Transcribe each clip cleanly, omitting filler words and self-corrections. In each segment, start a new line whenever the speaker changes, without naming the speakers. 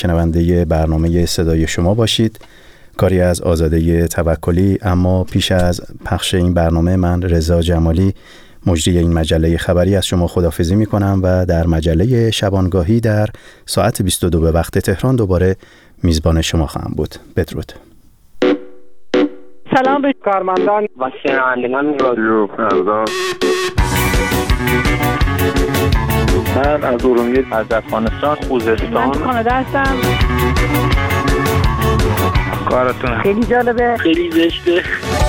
شنونده برنامه صدای شما باشید. کاری از آزاده توکلی. اما پیش از پخش این برنامه من رضا جمالی مجری این مجله خبری از شما خداحافظی می کنم و در مجله شبانگاهی در ساعت 22 به وقت تهران دوباره میزبان شما خواهم بود. بدرود.
سلام به کارمندان و شنوندگان رادیو فردا.
من از ارومیه، از افغانستان، خوزستان.
من کانادا هستم.
کارتون
خیلی جالبه،
خیلی زشته.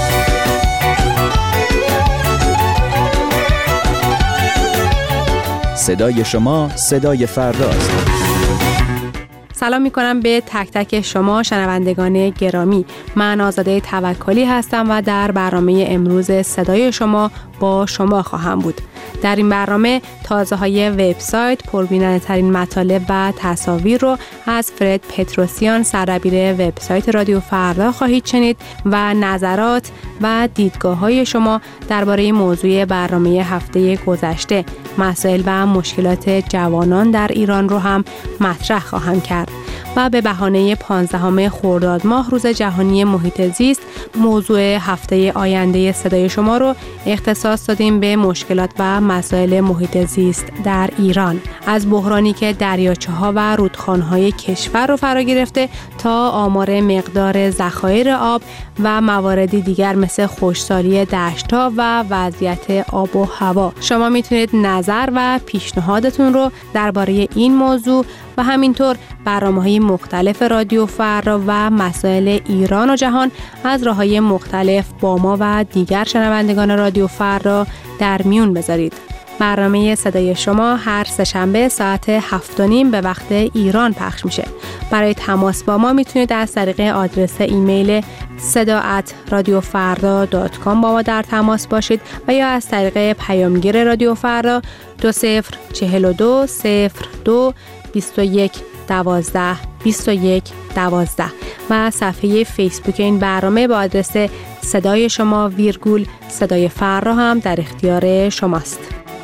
صدای شما صدای فرداست.
سلام میکنم به تک تک شما شنوندگان گرامی. من آزاده توکلی هستم و در برنامه امروز صدای شما با شما خواهم بود. در این برنامه تازه های وبسایت، پربیننده ترین مطالب و تصاویر رو از فرد پتروسیان، سردبیر وبسایت رادیو فردا خواهید شنید و نظرات و دیدگاه های شما درباره موضوع برنامه هفته گذشته، مسائل و مشکلات جوانان در ایران رو هم مطرح خواهم کرد. و به بهانه 15 خرداد ماه روز جهانی محیط زیست، موضوع هفته آینده صدای شما رو اختصاص دادیم به مشکلات و مسائل محیط زیست در ایران، از بحرانی که دریاچه‌ها و رودخانه‌های کشور رو فرا گرفته تا آمار مقدار ذخایر آب و مواردی دیگر مثل خشکسالی دشت‌ها و وضعیت آب و هوا. شما میتونید نظر و پیشنهادتون رو درباره این موضوع و همینطور برنامه‌های مختلف رادیو فردا و مسائل ایران و جهان از راه‌های مختلف با ما و دیگر شنوندگان رادیو فردا در میون بذارید. برنامه صدای شما هر سه‌شنبه ساعت 7:30 به وقت ایران پخش میشه. برای تماس با ما میتونید از طریق آدرس ایمیل seda@radiofarda.com با ما در تماس باشید و یا از طریق پیامگیر رادیو فردا 2042 02 21 12 21 12 و صفحه فیسبوک این برنامه با آدرس صدای شما ویرگول صدای فردا هم در اختیار شماست.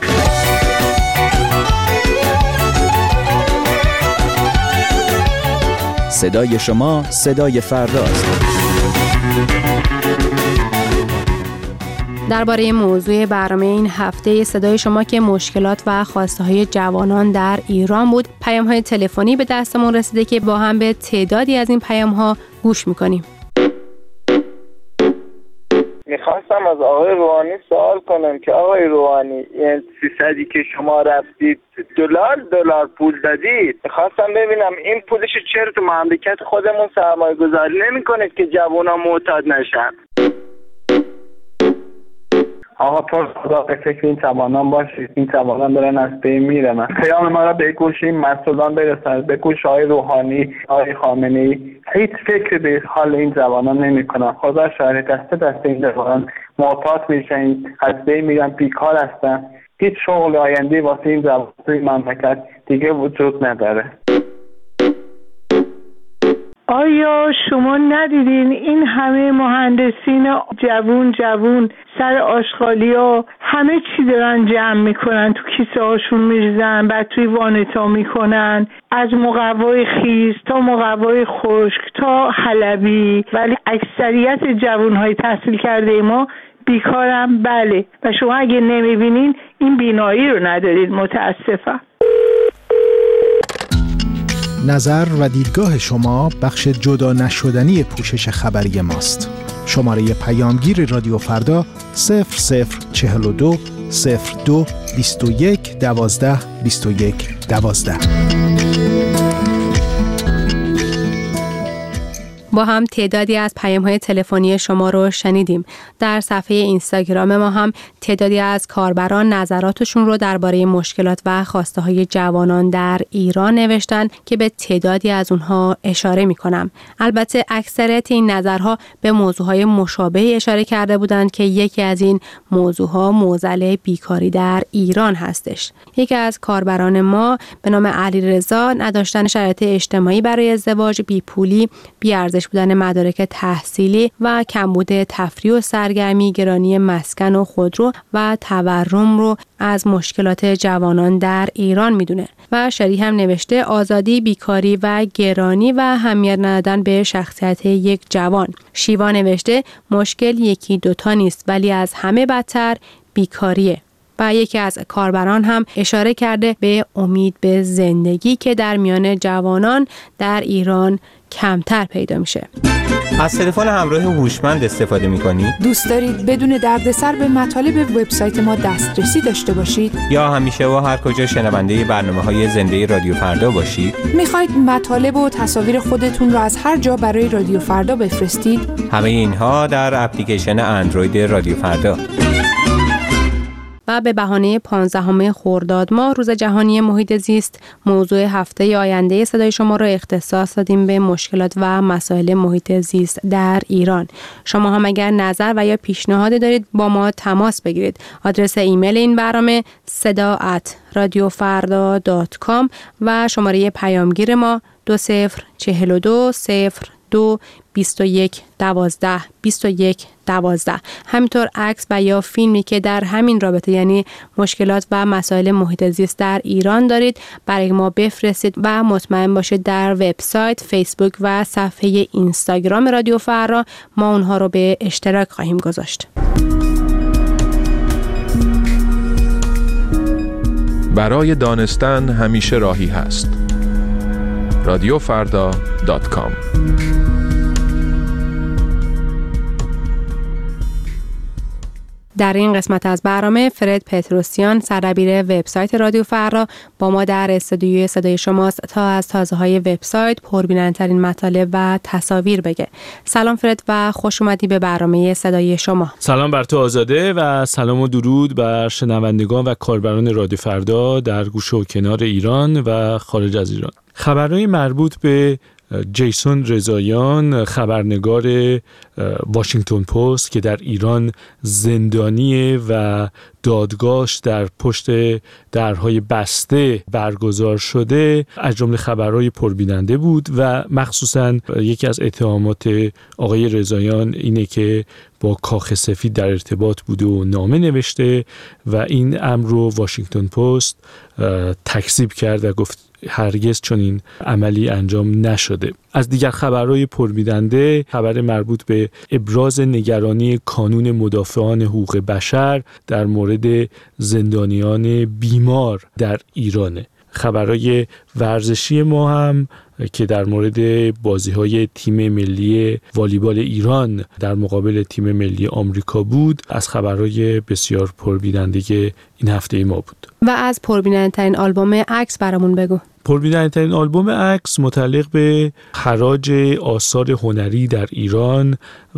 صدای شما صدای فرداست.
درباره موضوع برنامه این هفته صدای شما که مشکلات و خواسته‌های جوانان در ایران بود، پیام‌های تلفنی به دستمون رسیده که با هم به تعدادی از این پیام‌ها گوش می‌کنیم.
میخواستم از آقای روحانی سوال کنم که آقای روحانی این 300 که شما رفتید دلار پول دادید، میخواستم ببینم این پولش چرا تو مملکت خودمون سرمایه گذاری نمی کنید که جوونا معتاد نشن؟
آقا تو خدا به فکر این جوانان باشید. این جوانان دارن از بین میرن. پیام ما را به گوش این مسئولان برسانید، به گوش آقای روحانی، آقای خامنه‌ای. هیچ فکر به حال این جوانان نمی‌کنن. خدا شاهد، دست این جوانان معتاد میشن، از بین میرن، بیکار هستن. هیچ شغل آینده واسه این جوانان توی مملکت دیگه وجود نداره.
آیا شما ندیدین این همه مهندسین جوون سر آشغالی ها همه چی دارن جمع میکنن، تو کیسه هاشون میریزن، بعد توی وانتا میکنن، از مقوای خیس تا مقوای خشک تا حلبی، ولی اکثریت جوون های تحصیل کرده ما بیکارم. بله، و شما اگه نمیبینین این بینایی رو ندارید، متاسفم.
نظر و دیدگاه شما بخش جدا نشدنی پوشش خبری ماست. شماره پیامگیر رادیو فردا 0042 02 21 12 21 12.
با هم تعدادی از پیام‌های تلفنی شما رو شنیدیم. در صفحه اینستاگرام ما هم تعدادی از کاربران نظراتشون رو درباره مشکلات و خواسته‌های جوانان در ایران نوشتن که به تعدادی از اونها اشاره می‌کنم. البته اکثریت این نظرها به موضوعهای مشابه اشاره کرده بودند که یکی از این موضوعها معضل بیکاری در ایران هستش. یکی از کاربران ما به نام علیرضا نداشتن شرایط اجتماعی برای ازدواج، بیپولی، بی‌ارزش کمبود بودن مدارک تحصیلی و کمبود تفریح و سرگرمی، گرانی مسکن و خودرو و تورم رو از مشکلات جوانان در ایران میدونه. و شری هم نوشته آزادی، بیکاری و گرانی و اهمیت ندادن به شخصیت یک جوان. شیوا نوشته مشکل یکی دوتا نیست، ولی از همه بدتر بیکاریه. و یکی از کاربران هم اشاره کرده به امید به زندگی که در میان جوانان در ایران کمتر پیدا میشه.
از تلفن همراه هوشمند استفاده می‌کنید؟
دوست دارید بدون دردسر به مطالب وبسایت ما دسترسی داشته باشید؟
یا همیشه و هر کجا شنونده برنامه‌های زنده رادیو فردا باشید؟
می‌خواید مطالب و تصاویر خودتون رو از هر جا برای رادیو فردا بفرستید؟
همه اینها در اپلیکیشن اندروید رادیو فردا.
و به بهانه 15 خرداد ماه روز جهانی محیط زیست، موضوع هفته آینده صدای شما را اختصاص دادیم به مشکلات و مسائل محیط زیست در ایران. شما هم اگر نظر و یا پیشنهادی دارید با ما تماس بگیرید. آدرس ایمیل این برنامه seda@radiofarda.com و شماره پیامگیر ما 2042022112. همینطور عکس و یا فیلمی که در همین رابطه یعنی مشکلات و مسائل محیط زیست در ایران دارید برای ما بفرستید و مطمئن باشید در وبسایت، فیسبوک و صفحه اینستاگرام رادیو فردا ما اونها رو به اشتراک خواهیم گذاشت.
برای دانستن همیشه راهی هست. radiofarda.com.
در این قسمت از برنامه فرد پتروسیان سردبیر وبسایت رادیو فردا با ما در استودیوی صدای شماست تا از تازه‌های وبسایت، پربینندترین مطالب و تصاویر بگه. سلام فرد و خوش اومدی به برنامه صدای شما.
سلام بر تو آزاده و سلام و درود بر شنوندگان و کاربران رادیو فردا در گوشه و کنار ایران و خارج از ایران. خبرهای مربوط به جیسون رضاییان، خبرنگار واشنگتن پست که در ایران زندانیه و دادگاهش در پشت درهای بسته برگزار شده، از جمله خبرهای پربیننده بود و مخصوصاً یکی از اتهامات آقای رضاییان اینه که با کاخ سفید در ارتباط بوده و نامه نوشته و این امر رو واشنگتن پست تکذیب کرد و گفت هرگز چنین عملی انجام نشده. از دیگر خبرهای پربیننده، خبر مربوط به ابراز نگرانی کانون مدافعان حقوق بشر در مورد زندانیان بیمار در ایرانه. خبرهای ورزشی ما هم که در مورد بازی‌های تیم ملی والیبال ایران در مقابل تیم ملی آمریکا بود، از خبرهای بسیار پربیننده این هفته ما بود.
و از پربیننده‌ترین آلبوم عکس برامون بگو.
پربیننده‌ترین آلبوم عکس متعلق به حراج آثار هنری در ایران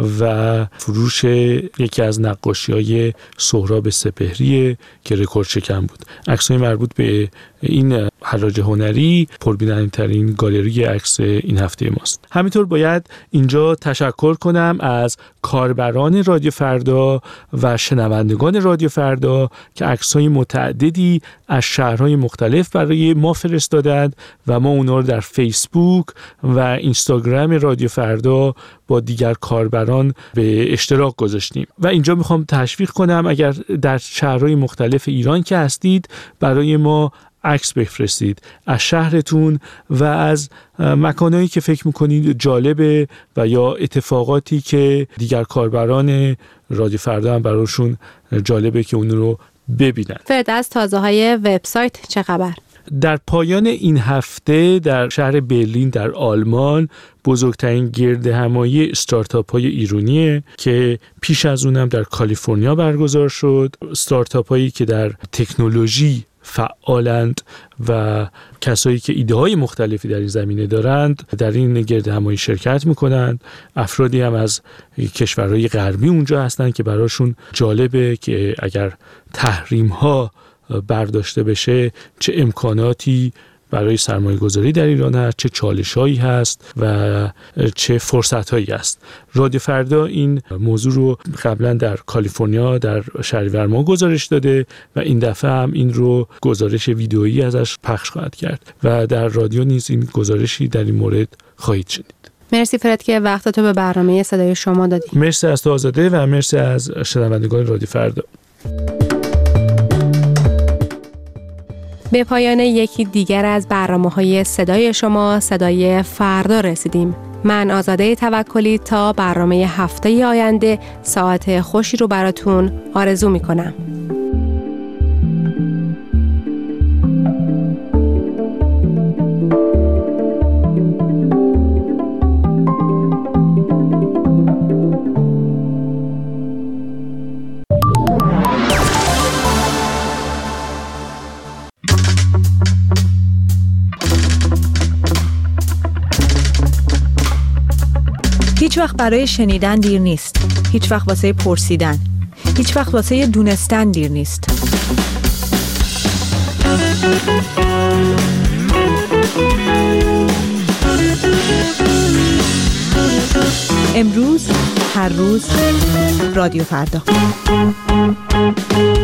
و فروش یکی از نقاشی‌های سهراب سپهری که رکورد شکن بود. عکس‌های مربوط به این حراج هنری پربیننده‌ترین گالری عکس این هفته ماست. همینطور باید اینجا تشکر کنم از کاربران رادیو فردا و شنوندگان رادیو فردا که عکس‌های متعددی از شهرهای مختلف برای ما فرستادند و ما اونا رو در فیسبوک و اینستاگرام رادیو فردا با دیگر کاربران به اشتراک گذاشتیم و اینجا میخوام تشویق کنم اگر در شهرهای مختلف ایران که هستید برای ما عکس بفرستید از شهرتون و از مکانهایی که فکر میکنید جالبه و یا اتفاقاتی که دیگر کاربران رادیو فردا هم براشون جالبه که اون رو ببینن.
فرد از تازه‌های وبسایت چه خبر؟
در پایان این هفته در شهر برلین در آلمان بزرگترین گردهمایی استارتاپ های ایرانیه که پیش از اونم در کالیفرنیا برگزار شد. استارتاپ هایی که در تکنولوژی فعالند و کسایی که ایده های مختلفی در این زمینه دارند در این گردهمایی شرکت میکنند. افرادی هم از کشورهای غربی اونجا هستند که براشون جالبه که اگر تحریم ها برداشته بشه چه امکاناتی برای سرمایه گذاری در ایران هست، چه چالش‌هایی هست و چه فرصت‌هایی هست. رادیو فردا این موضوع رو قبلا در کالیفرنیا در شهریور ماه گزارش داده و این دفعه هم این رو گزارش ویدئویی ازش پخش خواهد کرد و در رادیو نیز این گزارشی در این مورد خواهید شنید.
مرسی فرد که وقتتو به برنامه صدای شما دادی.
مرسی از تو آزاده و مرسی از شنوندگان رادیو فردا.
به پایان یکی دیگر از برنامه‌های صدای شما، صدای فردا رسیدیم. من آزاده توکلی تا برنامه هفته آینده ساعت خوشی رو براتون آرزو می‌کنم.
هیچ وقت برای شنیدن دیر نیست. هیچ وقت واسه پرسیدن. هیچ وقت واسه دونستن دیر نیست. امروز، هر روز، رادیو فردا.